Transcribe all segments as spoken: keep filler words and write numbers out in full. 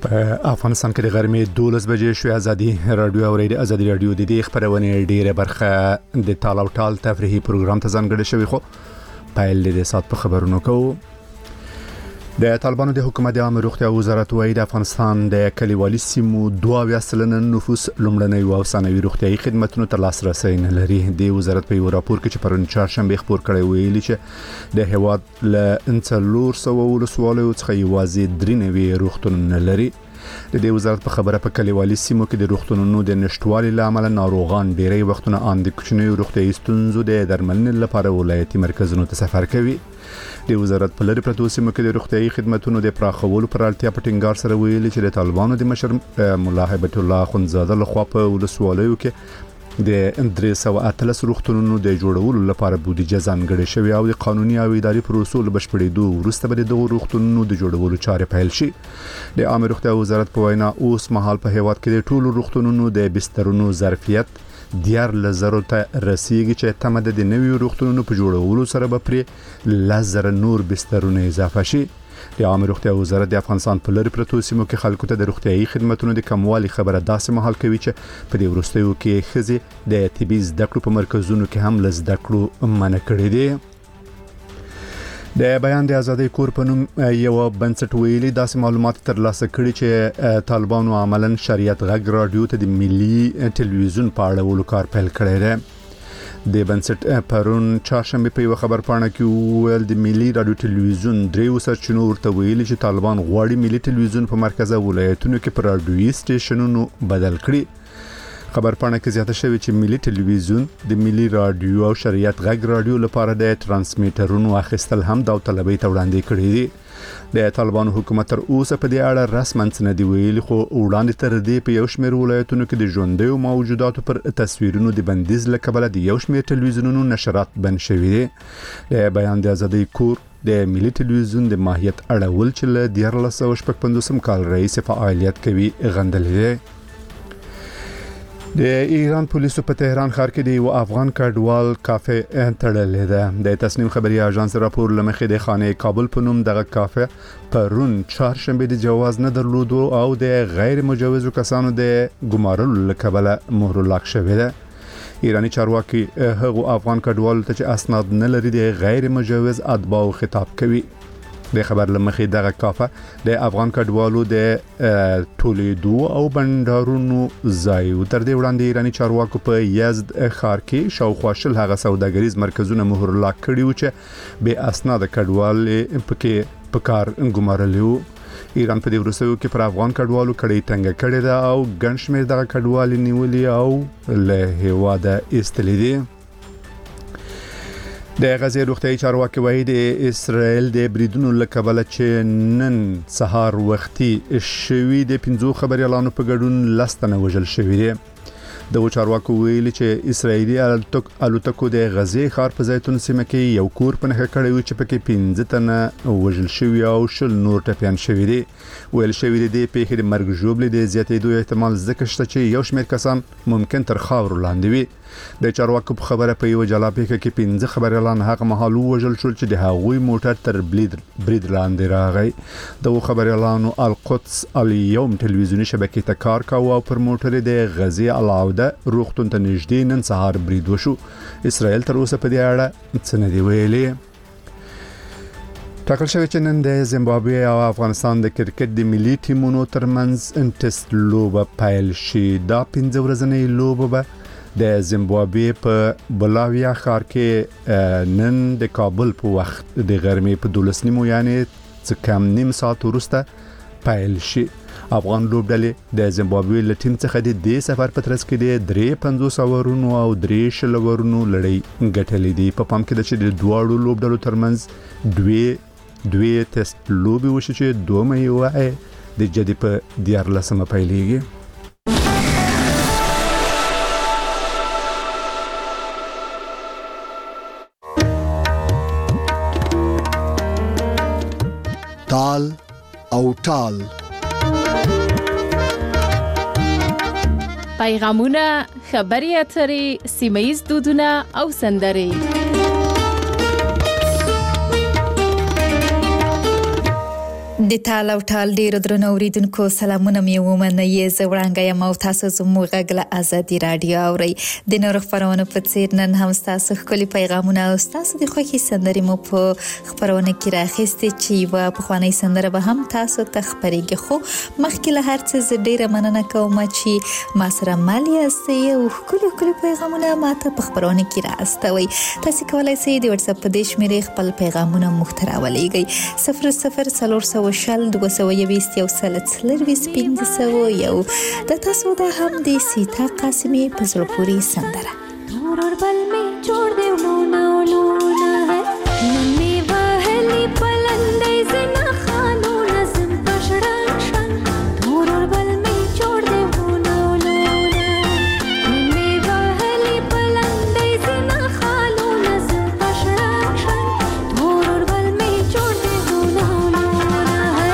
افغانستان کې د غرمې دولس بجې شوې ازادي رادیو او ریډیو ازادي رادیو د دې خبرونه ډیره برخه د تالاو ټال تفریحي پروګرام ته ځانګړی شوی خو پایل د سات په خبرونو کوو. د طالبانو د حکومت د عامه روغتیا وزارت وايي د افغانستان د کلیوالي سیمو دوه اویا سلنه نفوس لومړنۍ او ثانوي روغتيایي خدماتو ته لاسرسي نه لري. د وزارت په یو راپور کې چې پرون چهارشنبه خبر کړی ویلي چې د هواد له انڅلور سو ولسوالیو څخه یوازې درې نوي روغتونونه لري. د دې وزارت په خبره په کلیوالي سیمو کې د روغتونونو د نشټوالي لامل ناروغان ډیری وختونه ان د کوچنیو روغتيایي ستونزو د درملنې لپاره ولایتي مرکزونو ته سفر کوي. د وزارت په لری پروتو سیمو کې د روغتيایي خدماتو د پراخولو پر اړتیا په ټینګار سره ویلي چې د طالبانو د مشر مولا هیبت الله خنزاده لخوا په ولسوالیو کې د درې سو اتلس روغتونونو د جوړولو لپاره بودیجه ځانګړې شوې او د قانوني او اداري پروسو له بشپړېدو وروسته به د روغتونونو د جوړولو چارې پیل شي. د عامه روغتیا وزارت په وینا اوس مهال په هیواد کې د ټولو روغتونونو د بسترونو ظرفیت دیار لزرو ته رسیدي چې تمه د نویو روغتونونو په جوړولو سره به پرې لزر نور بسترونه اضافه شي. د عامه روغتیا وزارت د افغانستان په لری پروتو سیمو کې خلکو ته د روغتيایي خدماتو د کموالي خبره داسې مهال کوي چې په دې وروستیو کې خزي د طبي زده کړو په مرکزونو کې هم لزده کړو منع کړی دي. د بیان د ازادي کور په نوم یو بنسټ ویلي داسې معلومات ترلاسه کړي چې طالبانو عملاً شریعت غږ رادیو ته د ملي ټلویزیون په اړه کار پیل کړی دی. د بنسټ پرون چهارشنبه په یو خبر پاڼه کې ویل د ملي رادیو ټلویزیون درې سرچینو ورته ویلي چې طالبان غواړي ملي ټلویزیون په مرکزي ولایتونو کې پر رادیوي سټیشنونو بدل کړي. خبر پاڼه کې زیاته شوی چې ملي ټلویزیون د ملي رادیو او شریعت غږ رادیو لپاره د ترانسمیټرونو اخیستل هم داوطلبۍ ته وړاندې کړی دي. د طالبانو حکومت تر اوسه په دې اړه رسماً څه نه دی ویلي خو وړاندې تر دې په یو شمېر ولایتونو کې د ژوندیو موجوداتو پر تصویرونو د بندیز له کبله د یو شمېر ټلویزیونونو نشرات بند شوي دي. د بیان د ازادي کور د ملي ټلویزیون د ماهیت اړول چې له دیارلس سوه شپږ پنځوسم کال رئیس فعالیت کوي غندلې دي. د ایران پولیسو په تهران ښار کې د یو افغان کډوال کافه تړلې ده. د تصنیم خبري اژانس راپور لمخې د خانه کابل په نوم دغه کافه پرون چهارشنبه د جواز نه درلودو او د غیر مجوزو کسانو د ګمارلو لکبله مهر لاک شوی ده. ایرانی چارواکي هغه افغان کډوال ته چې اسناد نه لري د غیر مجوز اتباع خطاب کوي. د خبر لمخې دغه کافه د افغان کډوالو د تولیدو او بندرونو ځای تر دې وړاندې ایرانی چارواکو په یزد ښار کې شاوخوا شل هغه سوداګریز مرکزونه مهر لاک کړي و چې به اسناد کډوال پکې په کار ګمارلیو. ایران په دې وروستیو کې پر افغان کډوالو کړي تنګ کړي دا او ګڼ شمېر دغه کډوال نیولي او له هواده ایستلي دي. د غزې روغتيایي چارواکي وایي د اسرائیل د بریدونو لکبله چې نن سهار وختي شوي د پنځو خبريالانو په ګډون لستنه وژل شوی دي. د چارواکو ویلي چې اسرائیلي الوتکو د غزې ښار په زیتون سیمه کې یو کور په نښه کړی و چې پکې پنځه تنه وژل شوي او شل نور ټپيان شوي دي. ویل شوی دی د پیښې د مرګ ژوبلې د زیاتېدو احتمال ځکه شته چې یو شمېر کسان ممکن تر خاور لاندې وي. د چارواکو په خبره په یو جلا پیښه کې پنځه خبريالان هغه مهال وژل شول چې د هغوی موټر تر بلید برید لاندې راغی. د خبريالانو القدس اليوم ټلویزیونی شبکې ته کار کاوه او پر موټر د غزې العوده روغتون ته نږدې نن سهار برید وشو. اسرائیل تر اوسه په دې اړه څه نه دی ویلي. ټاکل شوی چې نن د زیمبابوې او افغانستان د کرکټ د ملي ټیمونو ترمنځ ټیسټ لوبه پیل شي. دا پنځه ورځنۍ لوبه به د زیمبابوې په بلاویا ښار کې نن د کابل په وخت د غرمې په دولس نیمو یعنی څه کم نیم ساعت وروسته پیل شي. افغان لوبډلې د زیمبابوې له ټیم څخه د دې سفر په ترڅ کې د درې پنځوس اورونو او درې شل اورونو لړۍ ګټلې دي. په پام کې ده چې د دواړو لوبډلو ترمنځ دوی دوی ټیسټ لوبي وشي چې دوه مې د جدي په دیارلسمه پیلېږي. تال او ټال پیغامونه، خبري اترې، سیمه‌ییز دودونه او سندرې د تال او ټال ډیرو درنو اوریدونکو سلامونه مې ومنئ. زه وړاندې یم او تاسو زموږ غږ له ازادي رادیو اورئ. د نورو خبرونو په څیر نن هم تاسو ښکلي پیغامونه او تاسو د خوښي سندرې مو په خبرونه کې راخېستې چې یوه پخوانۍ سندره به هم تاسو ته خپرېږي. خو مخکې له هر څه زه ډیره مننه کوم چې ما سره مل یاستئ او ښکلي ښکلي پیغامونه ما ته په خبرونه کې رااستوئ. تاسو کولی شئ د وټساپ په دې شمېرې خپل پیغامونه موږ ته راولېږئ. صفر صفر څلور سوه شل دوه سوه یویشت یو سل څلرویشت پنځه سوه یو. د تاسو دا هم د سیتا قاسمي په زړه پورې سندره. نور اور بل میں چھوڑ دے لونا لونا ہے نمی وهلی پلندے زنا خانو نظم پشڑن شن. نور اور بل میں چھوڑ دے لونا لونا نمی وهلی پلندے زنا خانو نظم پشڑن شن. نور اور بل میں چھوڑ دے لونا لونا ہے.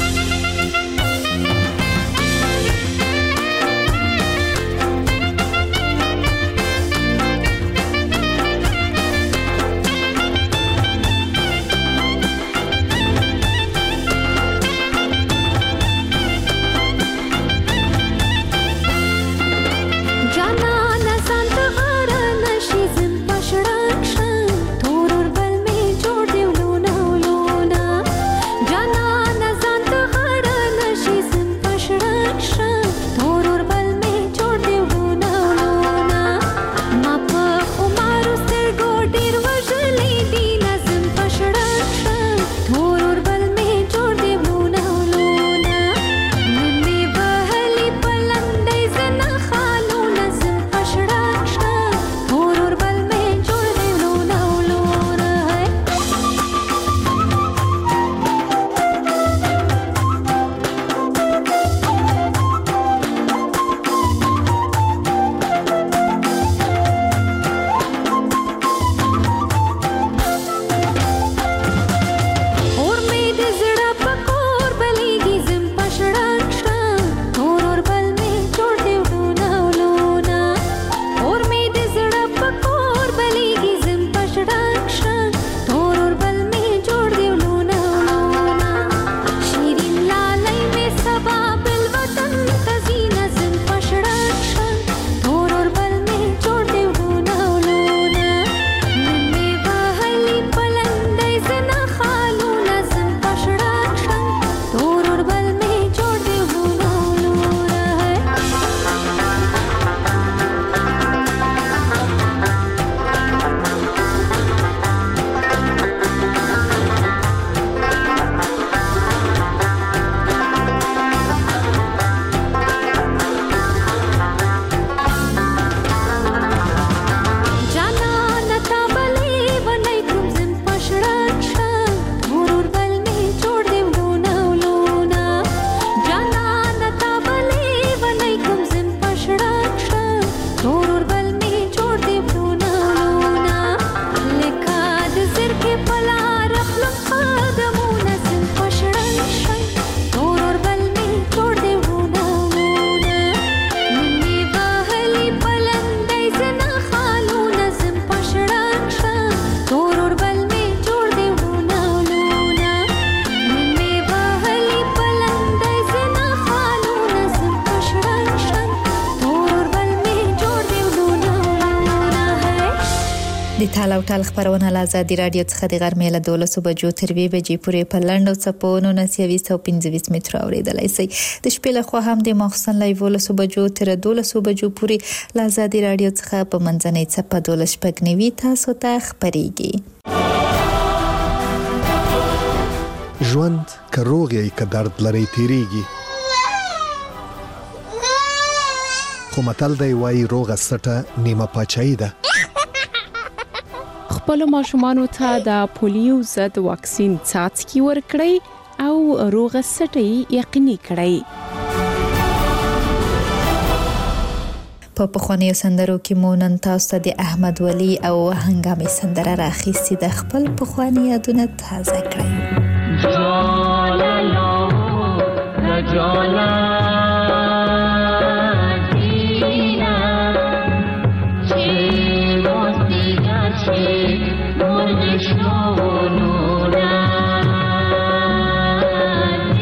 د تال او ټال خبرونه له ازادي رادیو څخه د غرمې له دولسو بجو تر یوې بجې پورې په لنډو څپو نولس یویشت او پنځه ویشت متره اورېدلی شئ. د شپې لخوا هم د ماخوستن له یولسو بجو تر دولسو بجو پورې له ازادي رادیو څخه په منځنۍ څپه دولس شپږ نوي تاسو ته خپرېږي. ژوند که روغ یې که درد لري تیریږي، خو متل دی وایي روغه سټه نیمه پاچاهي ده. خپل ماشومانو ته د پولیو ضد واکسین څاڅکي ورکړئ او روغه سټۍ یقیني کړئ. په پخوانیو سندرو کې مو نن تاسو ته د احمد ولی او هنګامي سندره راخیستې د خپل پخواني یادونه تازه کړئ. جالالا رجالا Krishna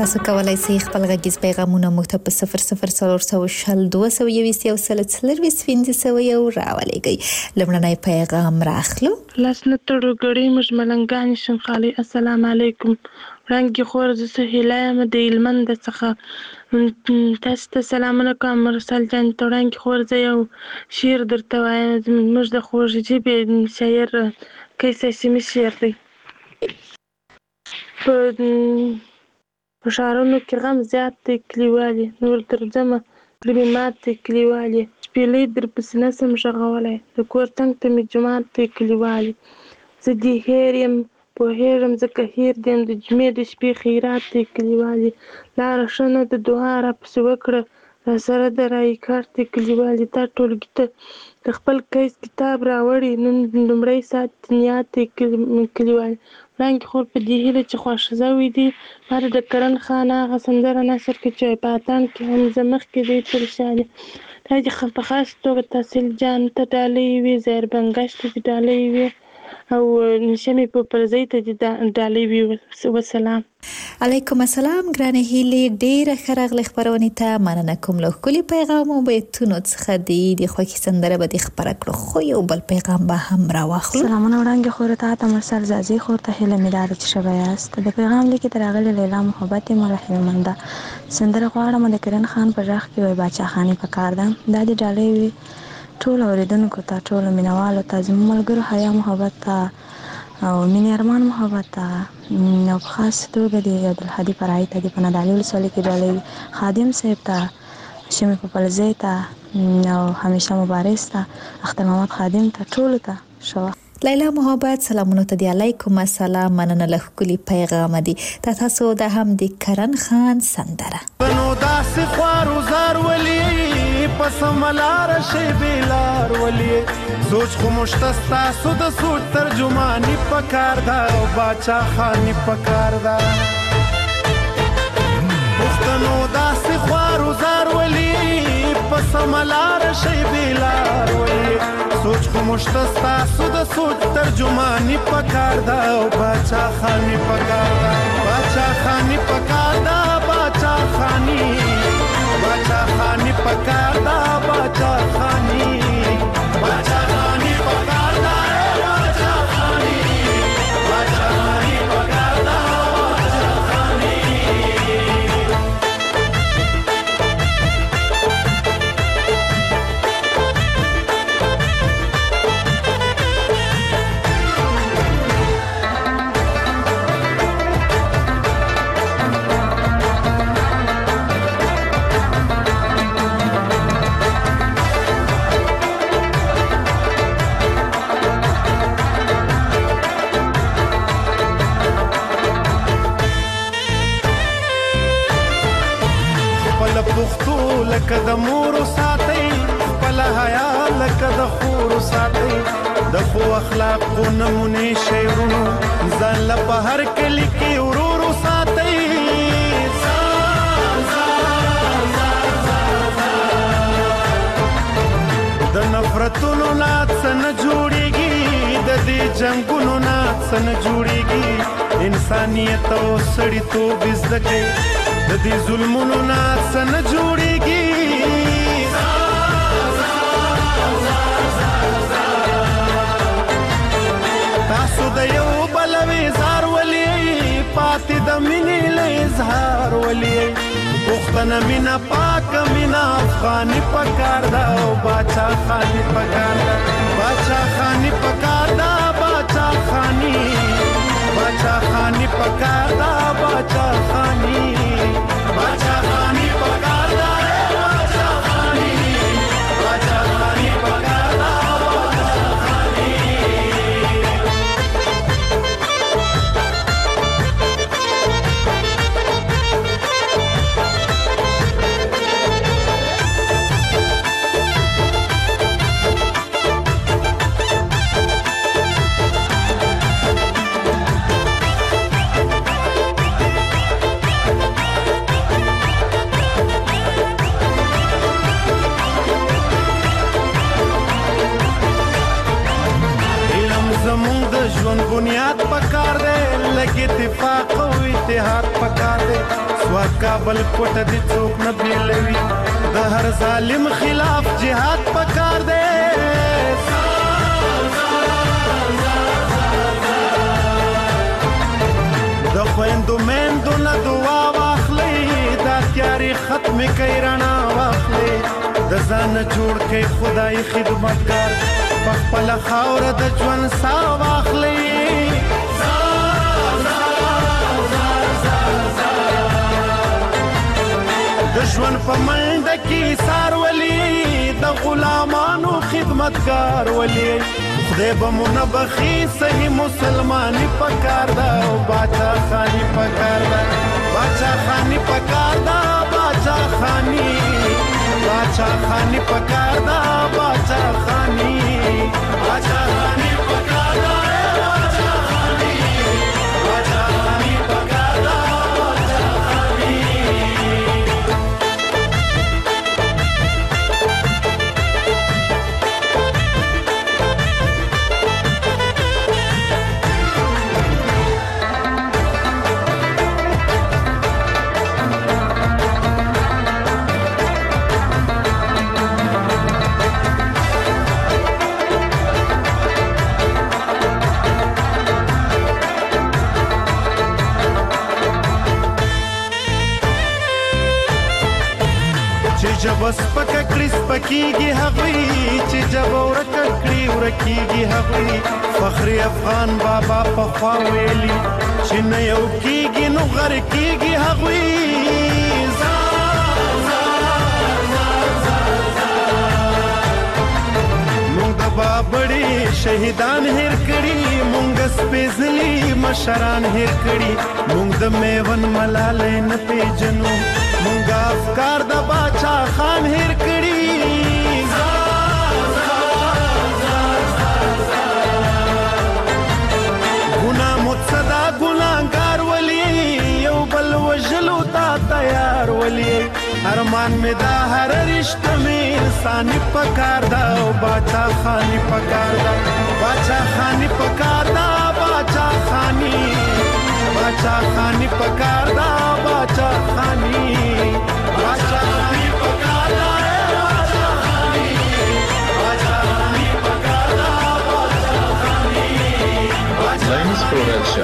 تاسو کولای شئ خپل غږیز پیغامونه مو ته په صفر صفر څلور سوه شل دوه سوه یوویشت یو سل څلرویشت پنځه سوه یو راولېږئ. لومړنی پیغام راخلو. لاسنه تړو ګړۍ موږ ملنګانې شنخالۍ. السلام علیکم. وړانګې خور زه سهیلا یم د هلمند څخه. تاسو ته سلامونه کوم مرسل جان ته. وړانګې خور زه یو شعر درته وایم. زموږ د خوږ ژبې شاعر قیس هاشمي شعر دی. په په ښارونو کې غم زیات دی کلیوالې، نور تر جمع کړي مات دی کلیوالې. شپېلۍ در پسې نسم غږولی، د کور څنګ ته مې جومات دی کلیوالې. زه دې هېر یم پوهېږم ځکه هېر دې یم، د جمعې د شپې خیرات دی کلیوالې. لاره ښه نه ده دعا راپسې وکړه، راسره د رایې کارت دی کلیوالې. تا ټولګي ته د خپل قیس کتاب راوړی، نن لومړی ساعت نیات دی کلیوالې. وړانګې خور په دې هیله چې خوښ شوی دی ما د کرن خان هغه سندره نثر کړې چې په اتڼ کې هم زه مخکې دی تر شا دی. دا چې په خاص توګه تحصیل جان ته ډالۍ وي، زهر بنګش ته دې ډالۍ وي، او شمې په پرزۍ ته دې ډالۍ وي. وسلام. علیکم السلام ګرانې هیلې، ډېره ښه راغلې خپرونې ته. مننه کوم له ښکلي پیغام او بیتونو څخه دې د خوښې سندره به دې خپره کړو، خو یو بل پیغام به هم راواخلو. سلامونه وړانګې خور ته، ته مرسل زازي خور ته هیله مې دا ده چې ښه به یاست. د پیغام لیکې ته راغلې لیلا محبت یم له هلمنده. سندره غواړم د کرن خان په غږ کې وایي باچا خاني پکار ده. دا دې ډالۍ وي ټولو اورېدونکو ته، ټولو مینوالو ته، زموږ ملګرو حیا محبت ته او مینې ارمان محبت ته، او په خاص توګه د عبدالهادي فرعي ته، د پنهدالي ولسوالۍ کې ډالۍ وي، خادم صاحب ته، شمې پپلزۍ ته او همیشه مبارز ته، اختر محمد خادم ته، ټولو ته ښه وخت. لیلا محبت سلامونو ته دی. علیکم السلام. مننه له ښکلي پیغام دی. تا تاسو دا هم د کرن خان سندره. بنو داسې خوارو زار ولي پس ملار شي بیلار ولي سوچ خو مشتستا سو د سوچ ترجمانی پکار دا او باچا خانی پکار دا. پښتنو داسې خوارو زار ولي پس ملار شي بیلار ولي سوچ خو مشتستا سو د سوچ ترجمانی پکار دا او باچا خانی پکار دا. باچا خانی پکار دا، باچا خانی، باچا خانی پکار دا، باچا خانی، باچا خانی پکار دا، باچا خانی، باچا خانی پکار دا، باچا خانی. پښتو لکه د مور ساتي، خپل حیا لکه د خور ساتي، د خو اخلاقو نمونه شعرونو ځان له په هر کلی کې ورور ساتي. د نفرتونو نه څه نه جوړیږي، د دې جنگونو نه څه نه جوړیږي، انسانیت او سړیتوب زده کوي، د دې ظلمونو نه څه نه جوړیږي. تاسو د یو بل وزار ولي پاتې د مینې له اظهار ولي پښتنه مینا پاک مینا افغاني پکار دا او باچا خاني پکار دا. باچا خاني پکار دا، باچا خاني، باچا خاني پکار دا، باچا خاني، باچا خاني پکار دا، باچا خاني، باچا خاني پکار دا، باچا خاني. پکار دی لګ اتفاق او اتحاد پکار دی سواد کابل کوټه دي څوک نه بیلوي د هر ظالم خلاف جهاد پکار دی د خويندو مېندو نه دعا واخلئ دا تیاري ختم کوي رڼا واخلئ د ځان جوړ کوي خدای خدمتګار په خپله خاوره د ژوند ساه واخلئ د ژوند په منډه کې سار ولي د غلامانو خدمتګار ولي خدای به مو نه بخي صحیح مسلماني پکار ده او باچا خاني پکار ده باچا خاني پکار ده باچا خاني باچا خاني پکار ده باچا خاني باچا خاني پکار ده باچا خاني باچا خاني پکار ده باچا خاني جب سپک کړي سپکیږي هغوی چې جب ورکه کړي ورکیږي هغوی فخر افغان بابا په خوا ویلي چې نه یو کیږي نو غر کیږي هغوی مونږ د بابړي شهیدان هیر کړي مونږ سپېڅلي مشران هیر کړي مونږ د میون ملالۍ نه پیژنو مونږ افکار د باچا خان هیر کړي ګناه متصدا ګناهګار ولي یو بل وژلو ته تیار ولي ارمان می دا هر رشته می انساني پکار دا او باچا خاني پکار دا باچا خاني پکار دا باچا خاني باچا خاني پکار دا باچا خاني باچا خاني پکار دا باچا خاني باچا خاني پکار دا باچا خاني Lens Production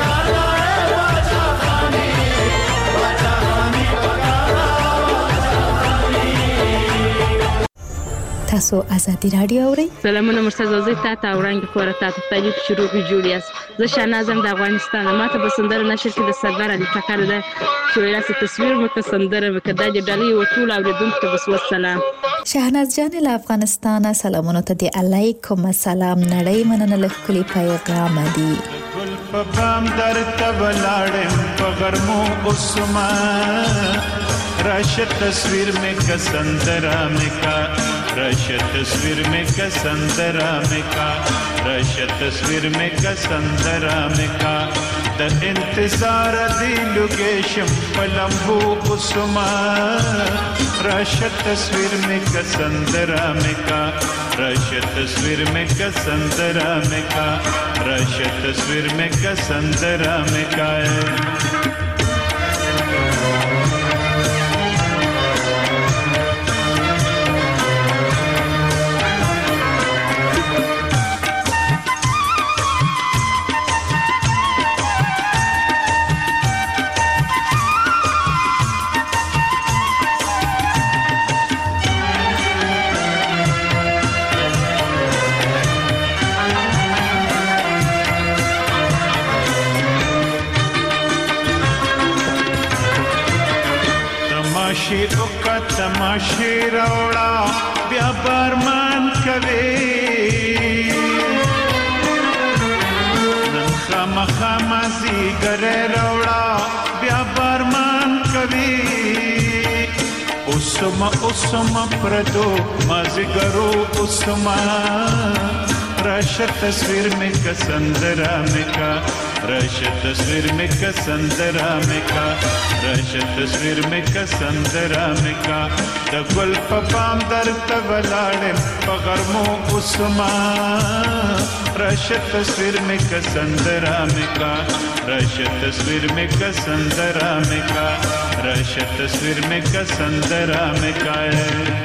تاسو ازادي رادیو اورئ سلامونه مرتضی زه تاسو اورنګ خبره تاسو ته د شروع جوړیاس زه شاهنازم د افغانستان ماته به سندره نشر کې د سردار علي ټکر ده چې ویلاسه تصویر مکه سندره مکه د ډالۍ او ټول اوریدونکو ته بس والسلام شاهناز جان له افغانستان سلامونه ته دی علیکم السلام نړۍ مننه له کلی پیغام دی ګل په بام درته بلاړم په غرمو اوسما راشه تصویر میں کسندرا میں کا راشه تصویر میں کسندرا میں کا راشه تصویر میں کسندرا میں کا د انتظار دی لوکیشن پلمبو اوسما راشه تصویر میں کسندرا میں کا راشه تصویر میں کسندرا میں کا راشه تصویر میں کسندرا میں کا تماشې راوړه بیا برمان کوي نن خامخا مازیګری راوړه بیا برمان کوي اوسما اوسما پردو مازیګرو اوسما راشه تصویر میں کسندرا میں کا राशे तस्वीर में का संदरा में का राशे तस्वीर में का संदरा में का द गुल पपाम दर तवलाड़े पगरमो उस्मा राशे तस्वीर में का संदरा में का राशे तस्वीर में का संदरा में का राशे तस्वीर में का संदरा में का है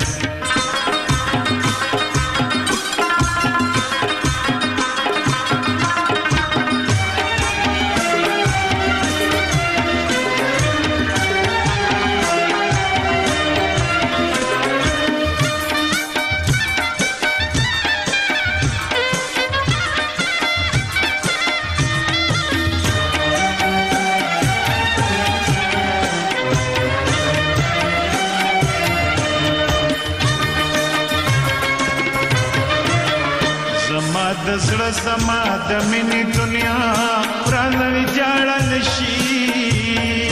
दसड़ा समा दमिनी दुनिया प्राणवी जाळल शी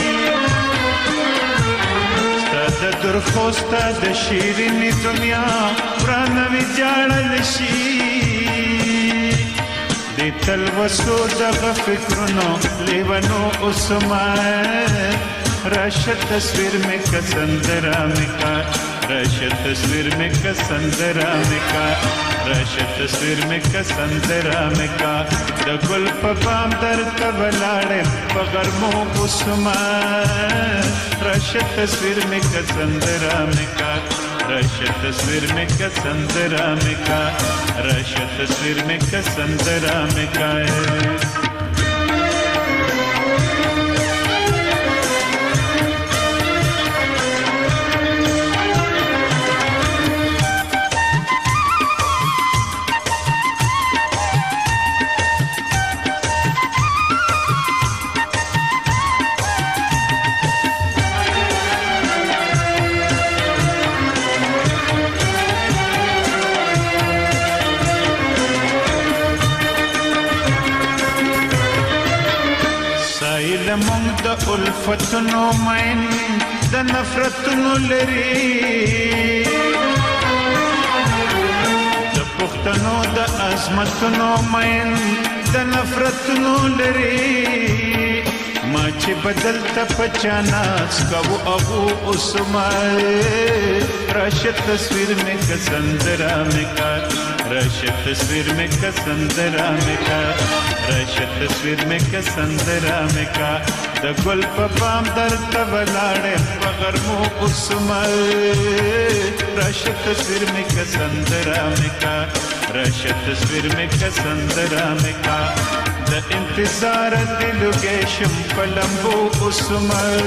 स्तद दुर्खोस्ता द शीरिनी दुनिया प्राणवी जाळल शी दितल वसो दग फिक्रनो लेवनो उस्माए रश तस्वीर में कसंदरा में का रश तस्वीर में कसंदरा में का रश तस्वीर में कसंदरा में का द गुल पपाम दर तबलाड़े पगरमो उस्मा रश तस्वीर में कसंदरा में का रश तस्वीर में कसंदरा में का रश तस्वीर में कसंदरा में का لمون د الفتنو مین د نفرتنو لري د پښتنو د عظمتونو مین د نفرتنو لري ما چې بدل ته پچاناس کو ابو عثمان راشد تصویر میں کسندرا میں کا راشد تصویر میں کسندرا میں کا راشد تصویر میں کسندرا میں کا د ګل په پام در تبلاړې پغرمو عثمان راشد تصویر میں کسندرا میں کا راشد تصویر میں کسندرا میں کا د انتظار دلو گیشم پلمبو عثمان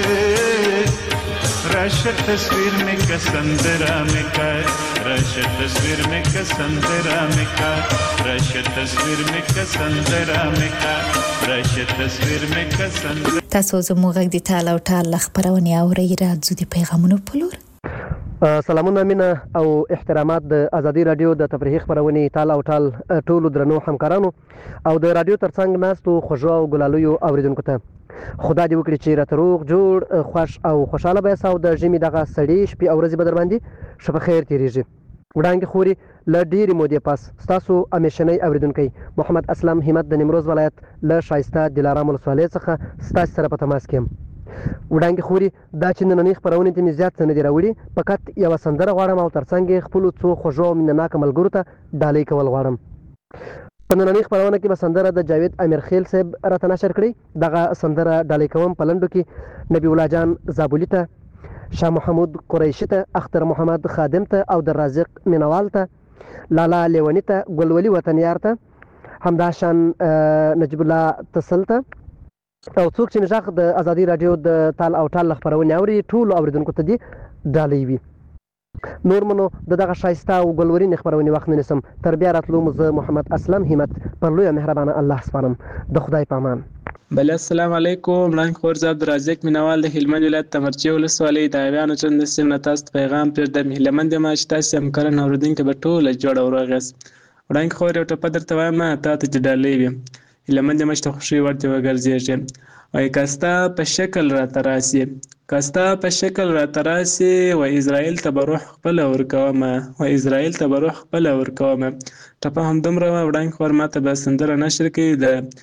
راشد تصویر میں کسندرا میں کا راشد تصویر میں کسندرا میں کا راشد تصویر میں کسندرا میں کا راشد تصویر میں کسندرا. تاسو زموږ غږ د تعالی او تعالی خبرونه اورئ راځو د پیغامونو په لور. سلامونه مینه او احترامات د ازادي رادیو د تفریحي خبرونې تعالی او تعالی ټولو درنو همکارانو او د رادیو ترڅنګ ناستو خوږو او ګلالیو اوریدونکو ته خدا دې وکړي چې راته روغ جوړ خوش او خوشاله به او د ژمي دغه سړې شپې او ورځې به در باندې شپه خیر تیریږي. وړاندې خوري له ډېرې مودې پس ستاسو همیشنی اوریدونکی محمد اسلم همت د نیمروز ولایت له ښایسته دلارام ولسوالۍ څخه ستاسو سره په تماس کې یم. وړاندې خوري دا چې نننۍ خپرونې ته مې زیات څه نه دي راوړي، فقط یوه سندره غواړم او ترڅنګ یې خپلو څو خوږو او مینهناکه ملګرو ته ډالۍ کول غواړم. په نننۍ خپرونه کې به سندره د جاوید امیرخیل صاحب راته نشر کړي. دغه سندره ډالۍ کوم په لنډو کې نبی الله جان زابلي ته، شاه محمود قریشي ته، اختر محمد خادم ته او د رازق مینوال ته، لالا لیونی ته، ګلولي وطنیار ته، همداشان نجیب الله تسل ته او څوک چې مې غږ د ازادي رادیو د تال او ټال خپرونې اوري ټولو اوریدونکو ته دې ډالۍ وي. نور منو د دغه ښایسته او ګلورینې خپرونې وخت نه نیسم. تر بیا راتلو مو زه محمد اسلم همت پر لویه مهربانه الله سپارم. د خدای په امان. بله السلام علیکم. وړاندې خور زه عبدالرزاق مینوال د هلمند ولایت تمرچی ولسوالۍ د عیبیانو چند سیم نه تاسو ته پیغام پرېږدم. هیلهمند یم چې تاسو همکاران اورېدونکي به ټوله جوړ او روغ یاست. وړاندې خور یو ټپه درته وایم تا ته چې ډالۍ وي. هیلهمند یم چې ته خوښۍ ورته وګرځېږې. وایي که ستا په شکل راته راسي که ستا په شکل راته راسي و اسرائیل ته به روح خپله ورکومه و اسرائیل ته به روح خپله ورکومه. ټپه همدومره وه. وړاندې خور ما ته به سندره نشر کړي د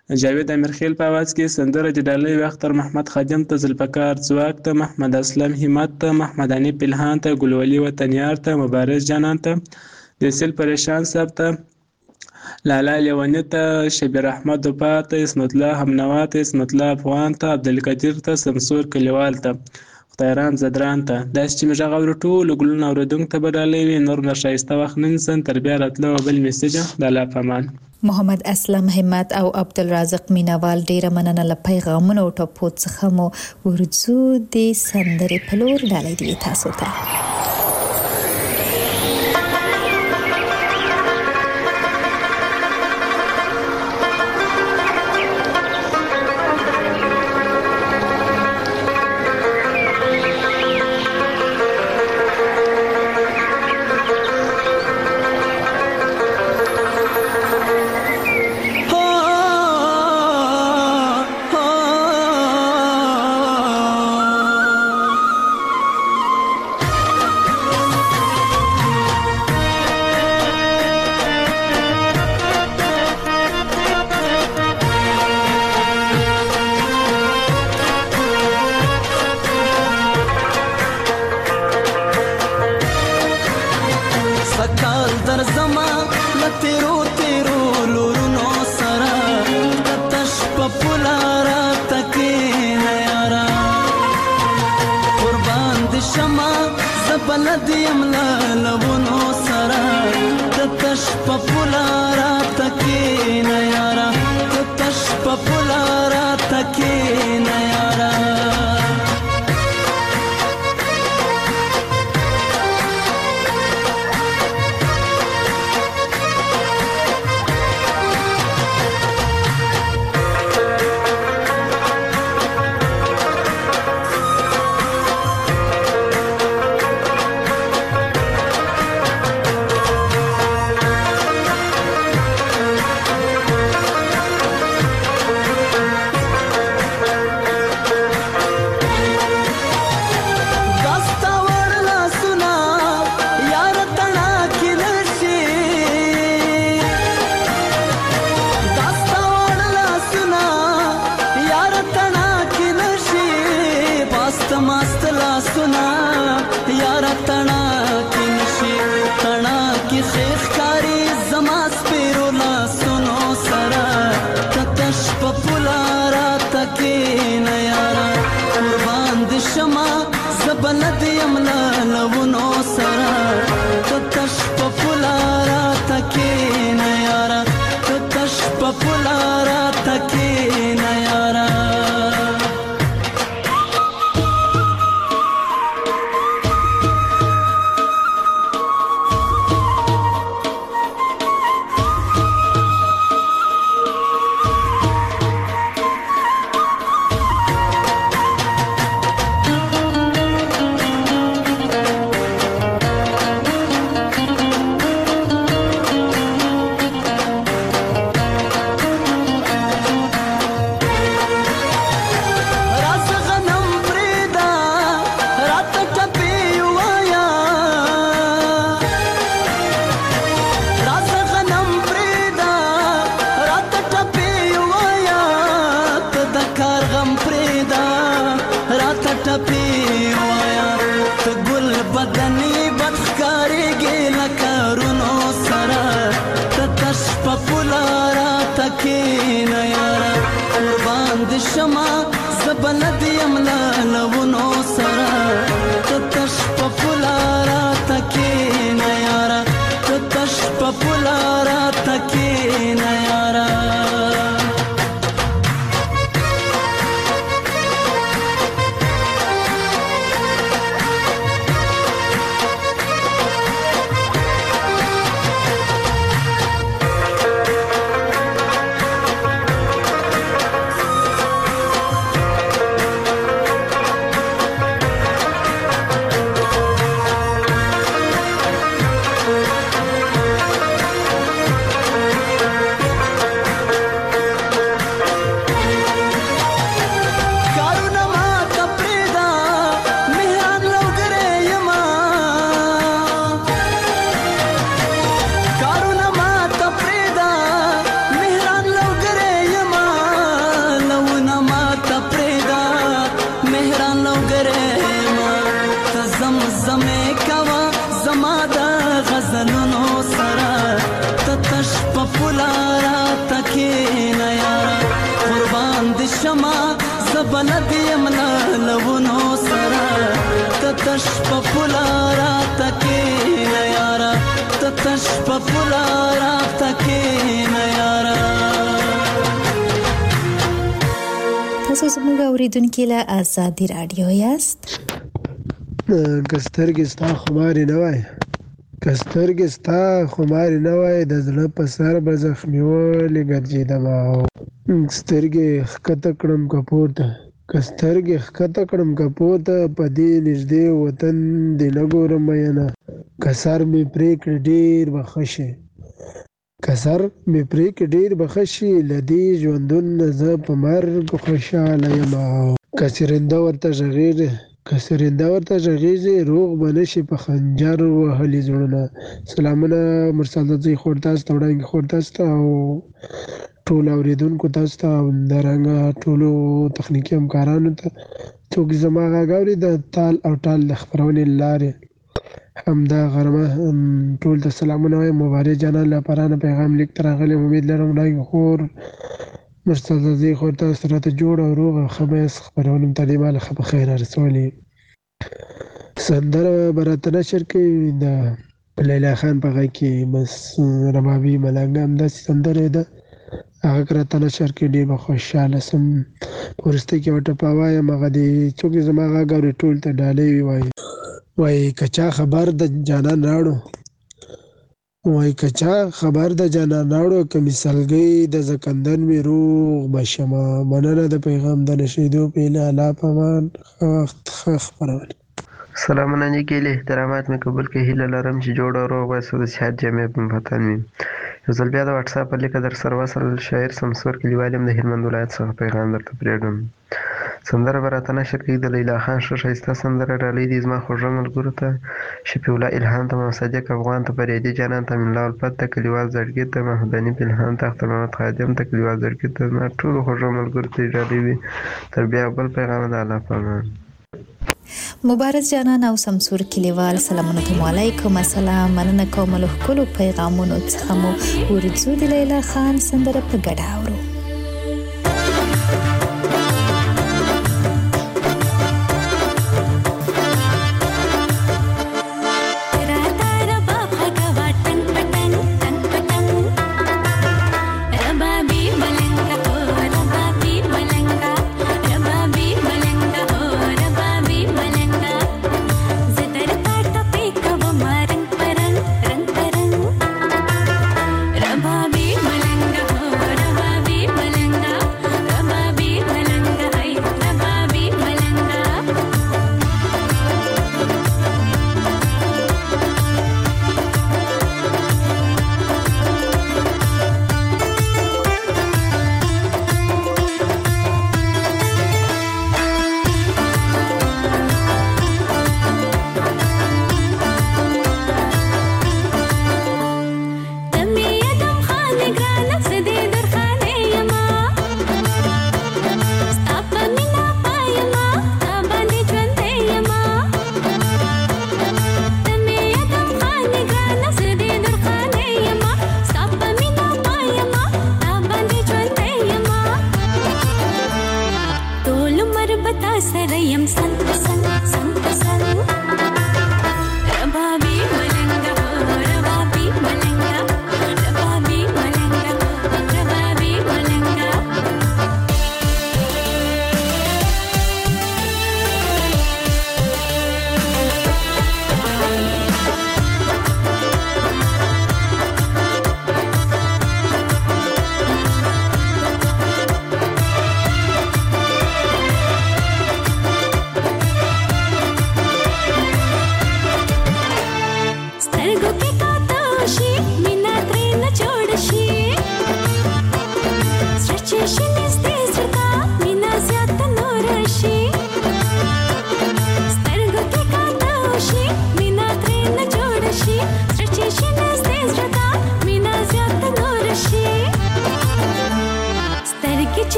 جاوید امیرخیل په आवाज کې سندره د ډالۍ اختر محمد خادم ته ذوالفقار ځواک ته محمد اسلم همت ته محمد انیب الهان ته ګلولي وطنیار ته مبارز جانان ته د سیل پریشان صاحب ته لالا لیونی ته شبیر احمد وفا ته اسمت الله همنوا ته اسمت الله افغان ته عبدالقدیر ته سمسور کلیوال ته خدایران زدران ته داسې چې موږ غوړو ټول ګلونه اوریدونکو ته به ډالۍ وي نور نه ښایسته وخت نن سن تر بیا راتلو بل میسج د الله په امان محمد اسلم همت او عبدالرازق مینوال ډیره مننه له پیغامونو او ټاپو څخه مو ورځو د سندرې په لور ډالۍ دی تاسو ته د شما زبنه دی یمنا لونو سرا تتش په پولارا تکې نه یارا تتش په پولارا تکې نه یارا. تاسو زموږ اوریدونکي له آزادي رادیو یاست. کسترګې ستا خماري نه وای کسترګې ستا خماري نه وای د زړه په سر به زخمي ولې ګرځېدم سترګې ښکته کړم کپورته کسترګې ښکته کړم کپورته په دې نږدې وطن دې نه ګورم مینه که سر مې پرې کړ ډېر به ښه شي که سر مې پرې کړ ډېر به ښه شي له دې ژوندون نه زه په مرګ خوشحاله یم که سرنده ورته غږېږي که سرنده ورته غږېږي روغ به نه شي په خنجر وهلي زړونه. سلامونه مرسل دځی خور تاسو ته وړاندې خور تاسو ته او ټول اوریدونکو تاسو ته همدارنګه ټولو تخنیکي همکارانو ته څوک زما غږ اوري د تال او ټال د خپرونې له لارې همدا غرمه ټول ته سلامونه وایم. مبارک جانان له پرانه پیغام لیک ته راغلی امید لرم وړاندې خور مرسل دځی خور تاسو سره ته جوړ او روغ او ښه به خپرونه م تعلیمه له ښه په خیر رسولې. سندره به راته نشر کوي د لیلا خان په غږ کې بس ربابي ملنګ همداسې سندره ده هغه که راته نشر کړي ډېر به خوشحاله سم. په وروستۍ کې ورته په وایم هغه دې څوک یې زما غږ اوري ټول ته ډالۍ وایي وایي که چا خبر د جانان راوړو وایي که چا خبر د جانان راوړو که مې سلګۍ د زکندن مې روغ به شمه. مننه د پیغام د نشیدو په هیله الله پامان ښه وخت ښه خپرونه. سلامونه نیکې له احترامات مې قبول کړئ هیله لرم چې جوړ او روغ باسو د صحت جامع په وطن وي. یو ځل بیا د واټساپ په لیکه در سره وصل شاعر سمسور کلیوال یم د هلمند ولایت څخه پیغام درته پرېږدم. سندره به راته نشر کوي د لیلا خان ښه ښایسته سندره ډالۍ دي زما خوږه ملګرو ته شفیع الله الهام ته مصدق افغان ته فریدي جانان ته امین الله الفت ته کلیوال زړګي ته محمداني پلهان ته اختر محمد خادم ته کلیوال زړګي ته زما ټولو خوږو ملګرو ته ډالۍ وي. تر بیا بل پیغام د الله پامان. مبارز جانان او سمسور کلیوال سلامونه علیکم السلام مننه کوم له کلو پیغامونو څخه مو ورځو د لیلا خان سندره په ګډه اورو.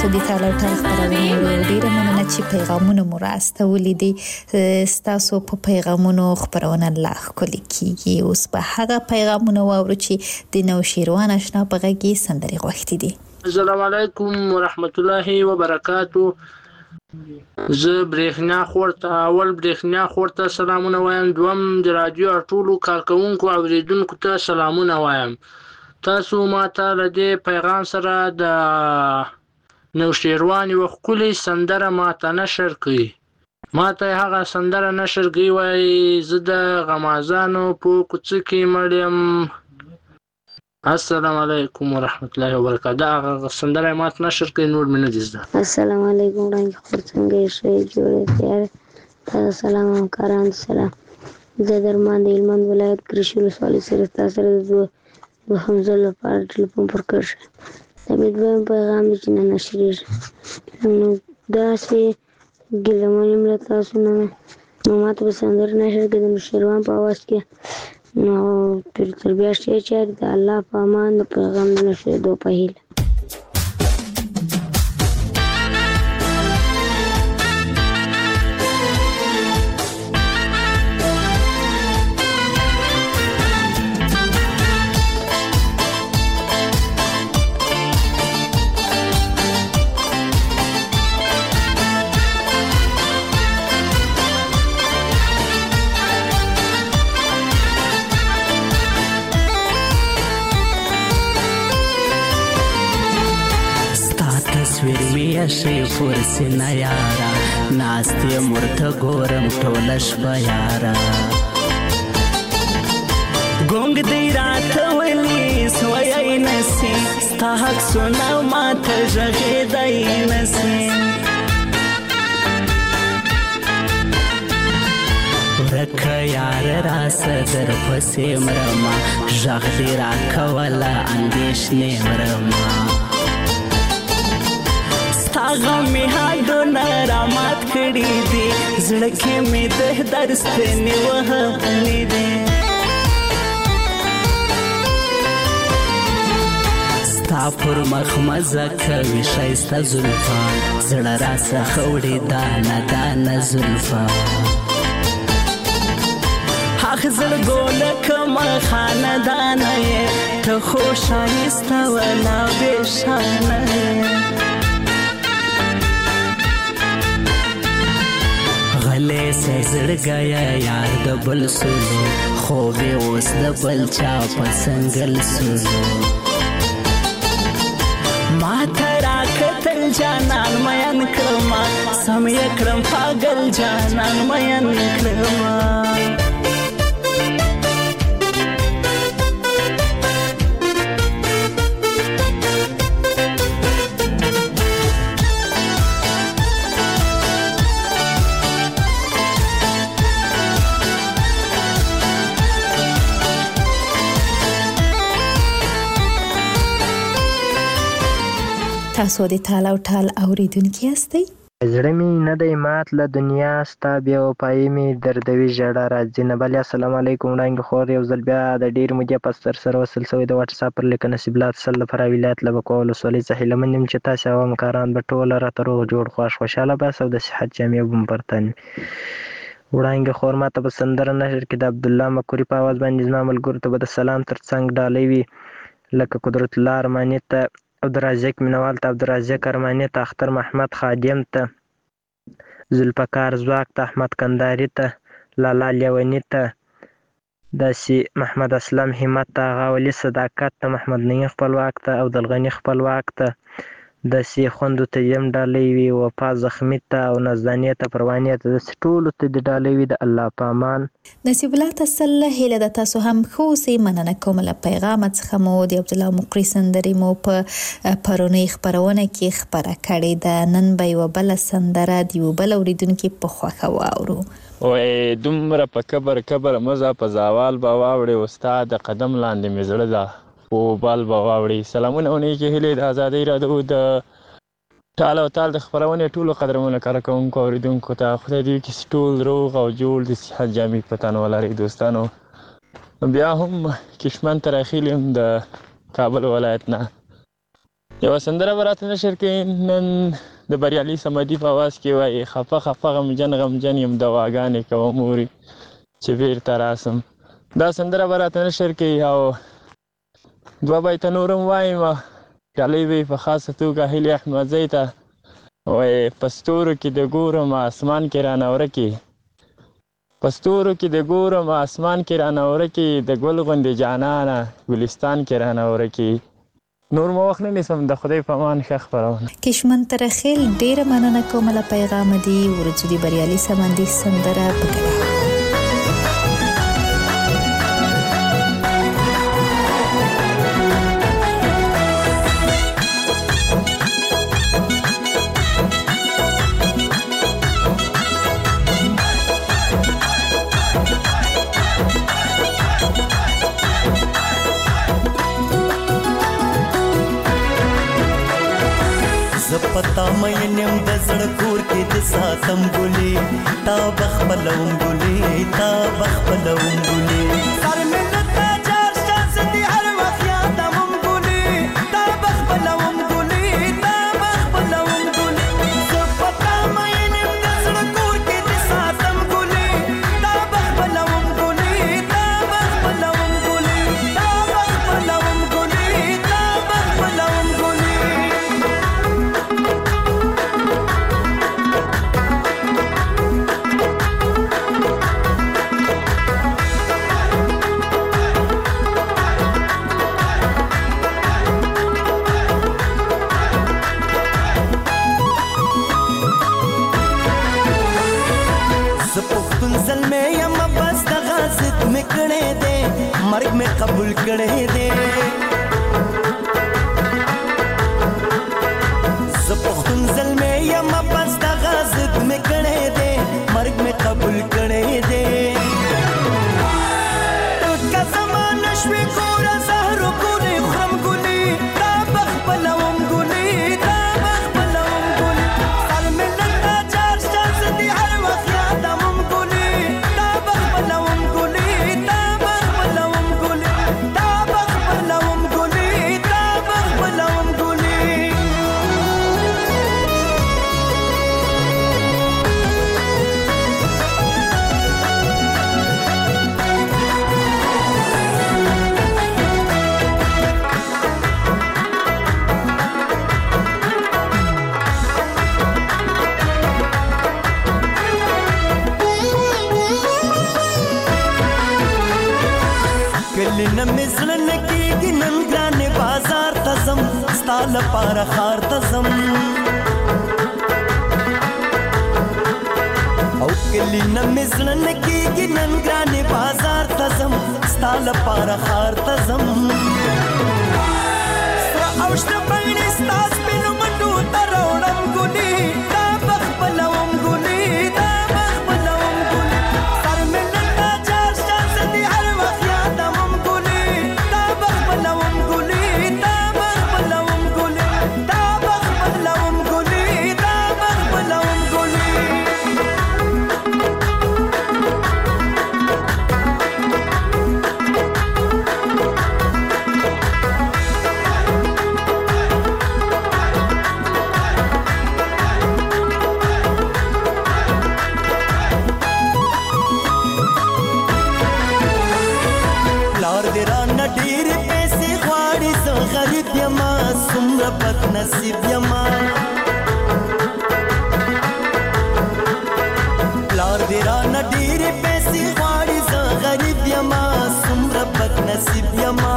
د تاله ټال خبرونه ډیره مننه چې پیغامونه مو راستولې دي ستاسو په پیغامونو خبرونه لا ښکلي کیږي. اوس به هغه پیغامونه واورو چې د نوشیروان آشنا په غږ کې سندرې غوښتي دي. السلام علیکم ورحمت الله وبرکاتو. زه برېښنا خور ته اول برېښنا خور ته سلامونه وایم، دوم د رادیو ټولو کارکوونکو او اوریدونکو ته سلامونه وایم. تاسو ما ته له دې پیغام سره د نوشیروان یوه ښکلې سندره ما ته نشر کړئ. ما ته هغه سندره نشر کړئ وایي زه د غمازانو په کوڅه کې مړ یم. السلام علیکم ورحمت الله وبرکاته. دا هغه سندره ما ته نشر کړئ، نور مې نه دي زده. السلام علیکم وړاندې خبر څنګه یې ښه جوړې تیار تاسو سلام همکاران سلام. زه درمان د هلمند ولایت کرشي ولسوالۍ سره تاسو سره د دوهم ځل لپاره ټلیفون پر کړ شو. د مې دویم پیغام دی چې نه نشریږي، نو داسې ګیله من یم له تاسو نه، نو ما ته به سندره نشر کړي د نوشیروان په اواز کې. نو تر بیا ښې چارې د الله په امان د پیغام د نشرېدو په هیله. شي فرسنه یارا ناستې مرته ګورم ټوله شپه یارا ګونګ دی راته ولي سوی نسی ستا حق سونه ماته غږېدی نسی ورکه یار راسه در پسې مرما غږ دې راکوله اندېښنې مرما غمې هډونه رامات کړي دي زړه کې مې د درد ستنې وهلې دي ستا پر مخ مزه کوي ښایسته زلفان زړه راڅخه وړي دانه دانه زلفان هغ زړګو لکه خاندانه یې ته خو ښایسته ولا بېشانه یې غلې سه زړګیا یار د بل سولو خوبې اوس د بل چا په سنګل سولو ما ته راکتل جانان مین کړما سم یې کړم پاگل جانان مین کړما تاسو د تاله او ټال اوریدونکي یاستئ؟ زړه مې نه دی مات له دنیا ستا بې وفایي مې دردوي ژړا راځي نه بلې. السلام علیکم وړانګې خور یو ځل بیا د ډېرې مودې پس تر سره وصل شوی د واټساپ پر لیکنه نصیبالله سل د فراه ولایت له بکوه ولسوالۍ څخه هیله مند یم چې تاسې او همکاران به ټوله راته روغ جوړ خوښ خوشحاله بس او د صحت جامې به مو برتن وي. وړانګې خور ما ته به سندره نشر کړي د عبدالله مکوري په اواز باندې زما ملګرو ته به د سلام تر څنګ ډالۍ وي لکه قدرت الله ارماني ته عبدالرازق مینوال ته عبدالرازق ارماني ته اختر محمد خادم ته ذوالفقار ځواک ته احمد کنداري ته لالا لیوني ته داسې محمد اسلم همت ته غاولي صداقت ته محمد نعیم خپلواک ته او عبدالغني خپلواک ته داسې خوندو ته یم ډالۍ وي وفا زخمي ته او نزدانې ته پروانې ته داسې ټولو ته د ډالۍ وي د الله په امان. نصیب الله تسله هیله ده تاسو هم ښه اوسئ. مننه کوم له پیغامه څخه مو د عبدالله مقري سندرې مو په پرونۍ خپرونه کې خپره کړې ده. نن به یوه بله سندره د یو بل اورېدونکي په خوښه واورو. وایي دومره په کبر کبر مزه په زوال به واوړې ستا د قدم لاندې مې زړه ده او بال به واوړي. سلامونه او نیکې هیلې د ازادۍ راډیو د ټال او تال د خپرونې ټولو قدرمنو کارکوونکو اورېدونکو ته خدای دې وکړي ټول روغ او جوړ د صحت جامې په تن ولرئ. دوستانو بیا هم کشمن ته راخیل یم د کابل ولایت نه یوه سندره به راته نشر کړي نن د بریالي صمدي په اواز کې وایي خفه خفه غمجن غمجن یم دواګانې کوم مورې چې بیرته راسم. دا سندره به راته نشر کړي او دوه بیته نور هم وایم. ډالۍ به یې په خاصه توګه هیلې احمدزۍ ته وایي په ستورو کې د ګورم اسمان کې رانه ورکې په ستورو کې د ګورم اسمان کې رانه ورکې د ګل غوندې جانانه ګلستان کې رانه ورکې. نور مو وخت نه نیسم د خدای په امان ښه خپرونه. کشمن ترخیل ډیره مننه کوم له پیغام دی ورڅو دی بریالي سمندي سندره پکړه. پتا مې نیم د زړه کور کې د ساتم ګلې تا بخپلوم ګلې تا بخپلوم ګلې سر مې نتا چار شانس دي هر وخت یادوم ګلې تا بخپلوم ګلې تا بخپلوم ګلې پتا مې نیم د زړه کور کې د ساتم ګلې تا بخپلوم ګلې تا بخپلوم ګلې تا بخپلوم ګلې تا بخپلوم ګلې. مرگ میں قبول کرے دے زپختون زل میں یا مبس دا غازد میں کرے دے مرگ میں قبول کرے دے کا زمان شوی کورا زهرو گولی خرم گولی تا بخبلوم گولی تا بخبلوم گولی سال میں لندا چار شانس دی ہر وقت یادمم گولی تا بخبلوم گولی تا نمزلن کیږي نن ګرانه بازار تزم ستال پار خار تزم او کلی نمزلن کیږي نن ګرانه بازار تزم ستال پار خار تزم سر اوشت باندې ستاس په منډو ترونم ګونی تا بخبلوم ګونی تا بخبلوم ګونی سر مې نن چار شانس دي هر وخت یادم بد نصیب یما پلار دی را نډیر پیسې غواړي زه غریب یما څومره بد نصیب یما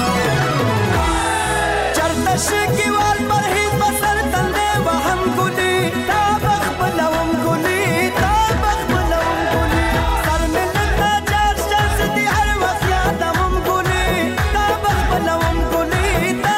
چرته شکیوال پر هیڅ بسر تلې وهم ګلي تا بخبلوم ګلي تا بخبلوم ګلي سر مې نتا چار شانس دي هر وخت یادوم ګلي تا بخبلوم ګلي تا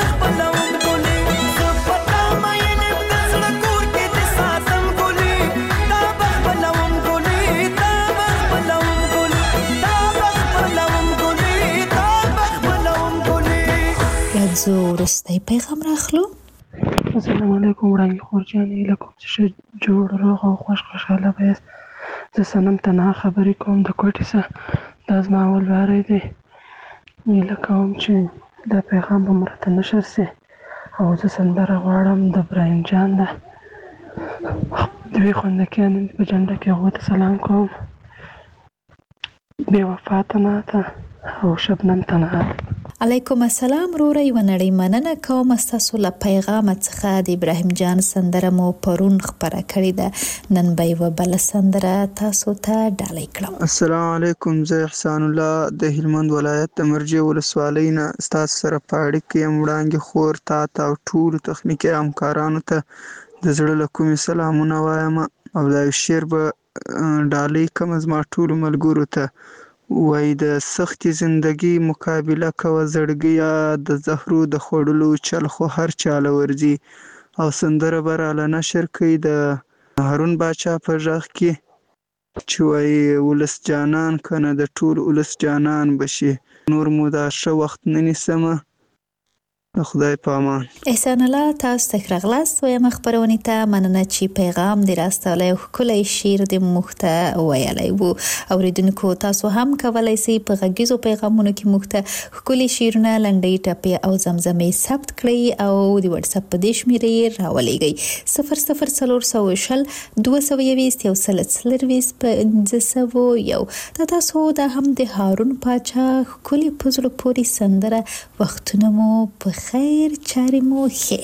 زه وروستی پیغام راخلو. السلام علیکم وړاندې خورجانې له کوم چې جوړ روغ او خوش خوشحاله به یاست. زه صنم تنها خبرې کوم د کوټې څخه. دا زما اول واری دی. هیله کوم چې دا پیغام به مو راته نشر سي او زه سندره غواړم د ابراهیم جان ده دوی خوندکیان په جنډه کې هغو ته سلام کوم بې وفا تنها او شبنم تنها علیکم السلام وروره یوه نړۍ مننه کوم ستاسو له پیغامه څخه د ابراهیم جان سندره مو پرون خپره کړې ده نن به یوه بله سندره تاسو ته ډالۍ کړم. السلام علیکم، زه احسان الله د هلمند ولایت د مرجې ولسوالۍ نه ستاسو سره په اړیکه یم. وړانګې خور تا ته او ټولو تخنیکي همکارانو ته د زړه له کومې سلامونه وایم او دا یو شعر به ډالۍ کوم زما ټولو ملګرو ته. وای د سختې زندګي مقابله کوه زړګیه، د زهرو د خوړلو چل خو هر چاله ورځي. او سندره به راله نشر کوي د هارون باچا په غږ کې چې وای ولس جانان کنه د ټول ولس جانان بشي. نور مو دا ښه وخت نه نیسمه، د خدای په امان. احسان الله تاسو ته راغلاست وایم خبرونې ته مننه چې پیغام دې راستولی او ښکلی شعر دې موږ ته ویلی و. اورېدونکو تاسو هم کولی سئ په غږیزو پیغامونو کې موږ ته ښکلي شعرونه لنډۍ ټپې او زمزمې ثبت کړئ او د وټساپ په دې شمېره یې راولېږئ صفر صفر څلور سوه شل دوه سوه یویشت یو سل څلرویشت پنځه سوه یو. دا تاسو دا هم د هارون باچا ښکلې په زړه پورې سندره وختونه مو په خیر چارې مو ښې.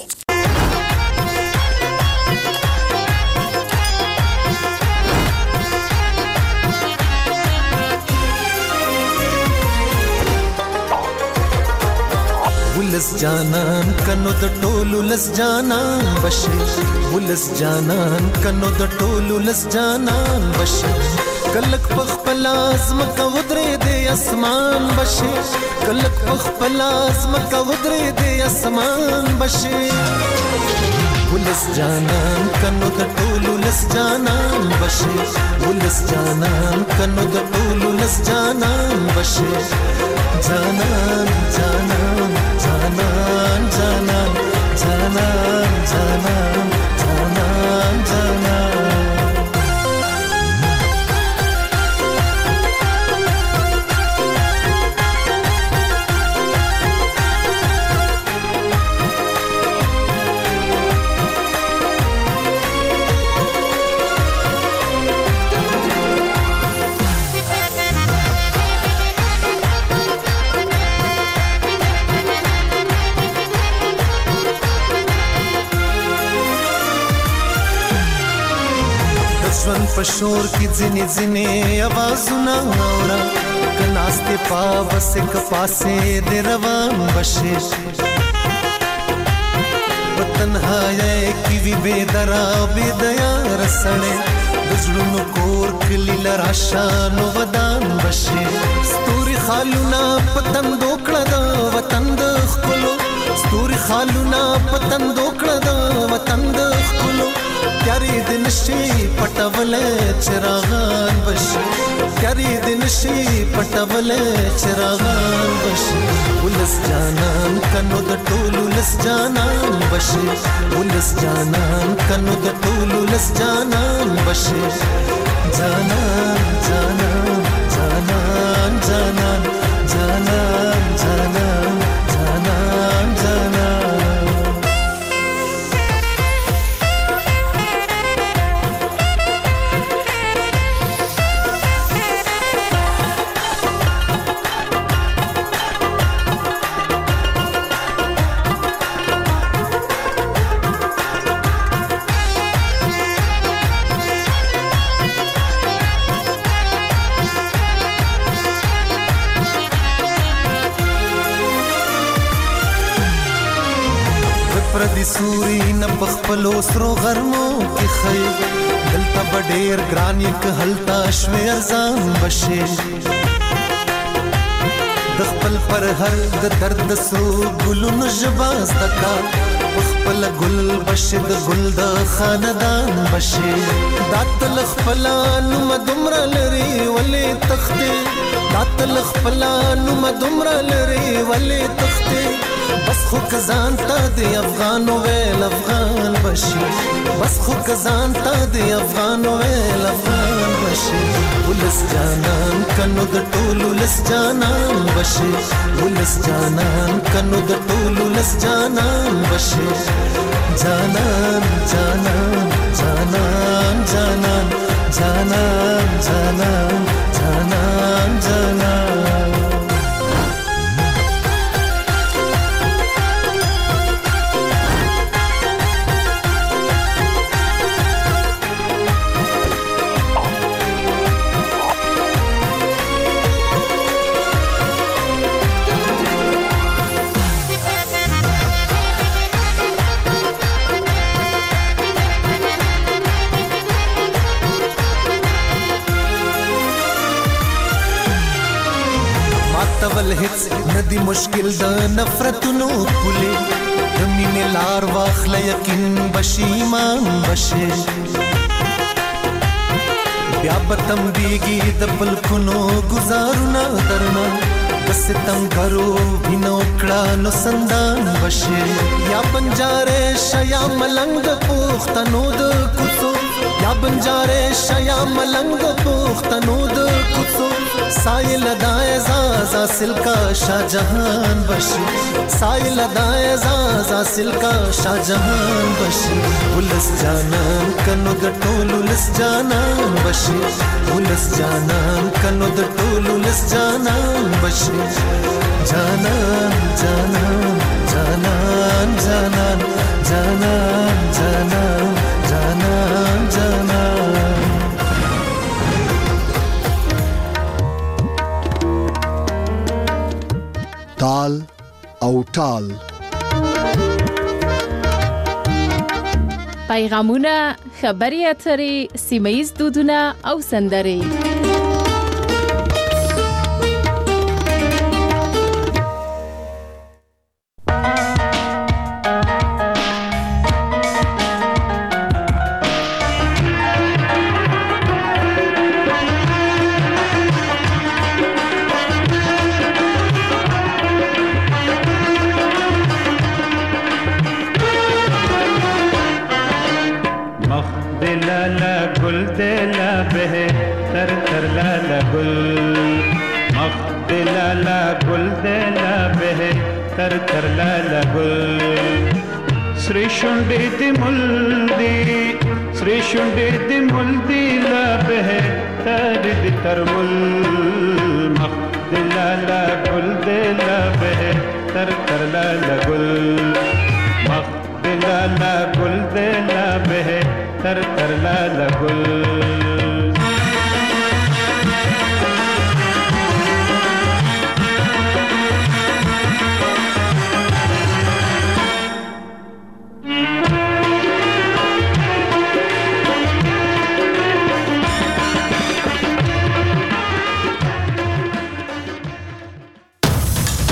ولس جانان کنو د ټولو لس جانان بشي، ولس جانان کنو د ټولو لس جانان بشي. کلک پخپل ازمکه ودرې د اسمان بشي، کلک پخپل ازمکه ودرې د اسمان بشي. ولس جانان کنو د ټولو لس جانان بشي، ولس جانان کنو د ټولو لس جانان بشي. جانان جانان جانان جانان جانان جانان جانان جانان. ژوند په شور کې ځینې ځینې اوازونه اورم، که ناستې په بسې که پاسې د روان بشي. په تنهایۍ کې وي بېدره بېدیاره سړی، د زړونو کور کلي له راشه نو ودان بشي. ستوري خالونه په تندو کړه د وطن د ښکلو، ستوري خالونه په تندو کړه د وطن د ښکلو. تیارې د نشي پټولی چراغان بشي، تیارې د نشي پټولی چراغان بشي. ولس جانان کنو د ټولو لس جانان بشي، ولس جانان کنو د ټولو لس جانان بشي. جانان جانان جانان جانان جانان جانان جانان جانان. پردي سوري نه پخپلو سرو غرمو کې خي، دلته به ډېر ګران یې که هلته شوې ارزان بشي. د خپل پرهر د درد سرو ګلونو ژبه زده کا، پخپله ګل بشي د ګل د خاندان بشي. دا تل خپله نومه دومره لري ولې تښتې، تاتل خپلا نوم دومره لري ولې تختې بس خو کزان ته د افغان ویل افغان بشي بس خو کزان ته د افغان ویل افغان بشي ولس جانان کنو د ټولو لس جانان بشي ولس جانان کنو د ټولو لس جانان بشي جانان جانان جانان جانان جانان جانان جانان جانان تول هیڅ ندی مشکل د نفرتونو پولې د مینې لار واخله یقین بشي ایمان بشي بیا به تمبیږي د پلکونو ګزارونه درنه د ستمګرو وینو کړه نو سندان بشي یا بنجارې شیا ملنګ د پوښتنو د کوڅو یا بنجارې شیا ملنګ د پوښتنو د کوڅو سایل دای زازا سلکا شاهجهان بشي سایل دای زازا سلکا شاهجهان بشي ولس جانان کنو د ټولو لس جانان بشي ولس جانان کنو د ټولو لس جانان بشي جانان جانان جانان جانان جانان جانان جانان جانان تال او ټال پیغامونه خبري اترې سیمایي دودونه او سندرې श्री शुंडे दी मुल्दी श्री शुंडे दी मुल्दी ला बहे तर दी तरमुल मख दिला ला गुल दिला बहे तर तर ला ला गुल मख दिला ला गुल दिला बहे तर तर ला ला गुल